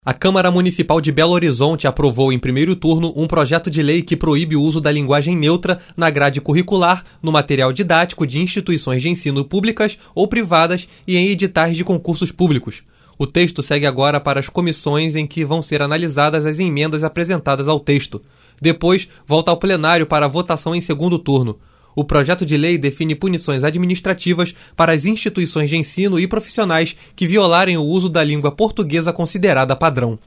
A Câmara Municipal de Belo Horizonte aprovou em primeiro turno um projeto de lei que proíbe o uso da linguagem neutra na grade curricular, no material didático de instituições de ensino públicas ou privadas e em editais de concursos públicos. O texto segue agora para as comissões em que vão ser analisadas as emendas apresentadas ao texto. Depois, volta ao plenário para a votação em segundo turno. O projeto de lei define punições administrativas para as instituições de ensino e profissionais que violarem o uso da língua portuguesa considerada padrão.